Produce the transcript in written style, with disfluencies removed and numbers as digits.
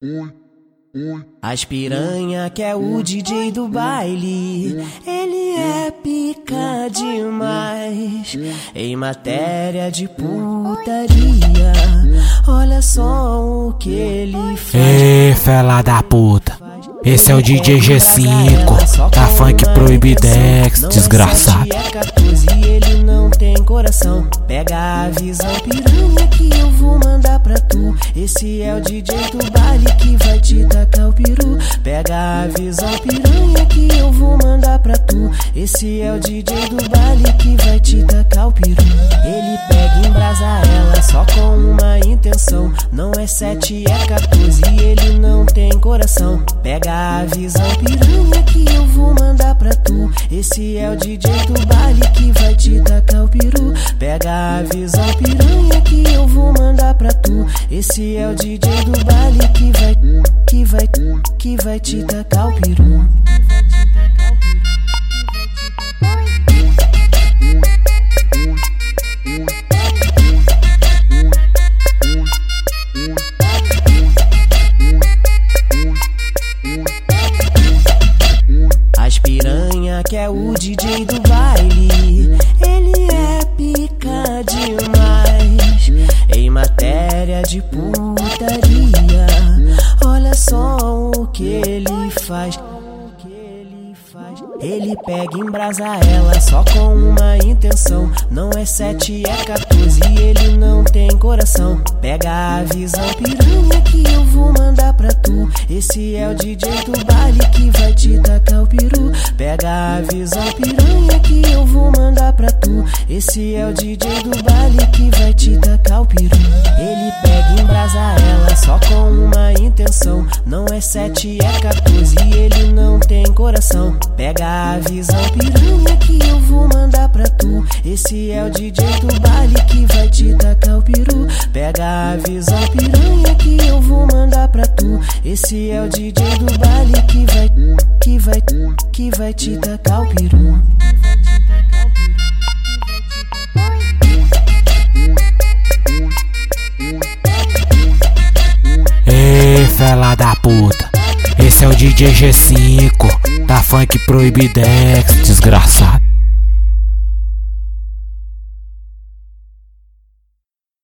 As piranha que é o DJ do baile, ele é pica demais. Em matéria de putaria, olha só o que ele faz. Ei, fela da puta, esse é o DJ G5, da Funk Proibidex, desgraçado. E ele não tem coração. Pega a visão, piranha, que eu vou mandar pra tu. Esse é o DJ do baile que vai te tacar o peru. Pega a visão, piranha, que eu vou mandar pra tu. Esse é o DJ do baile que vai te tacar o peru. Ele pega e embrasa ela só com uma intenção. Não é 7, é 14 e ele não tem coração. Pega a visão, piranha, que eu vou mandar pra tu. Esse é o DJ do baile que vai te tacar o peru. Pega a visão, piranha, que eu vou mandar pra tu. Esse é o DJ do baile que vai te tacar o peru. As piranha que é o DJ do baile, ele é pica demais. Em matéria de putaria, olha só o que ele faz. Ele pega e embrasa ela só com uma intenção. Não é 7, é 14 e ele não tem coração. Pega a visão, piranha, que eu vou mandar pra tu. Esse é o DJ do baile que vai te tacar o peru. Pega a visão, piranha, que eu vou mandar pra tu. Esse é o DJ do baile que vai te tacar o peru. Ele pega e embrasa ela só com uma intenção. Não é 7, é 14 e ele não tem coração. Pega a visão, piranha, que eu vou mandar pra tu. Esse é o DJ do baile que vai te tacar o peru. Pega a visão, piranha, que eu vou mandar pra tu. Esse é o DJ do baile que vai te tacar o peru. Ei, fela da puta, esse é o DJ G5, da Funk Proibidex, desgraçado.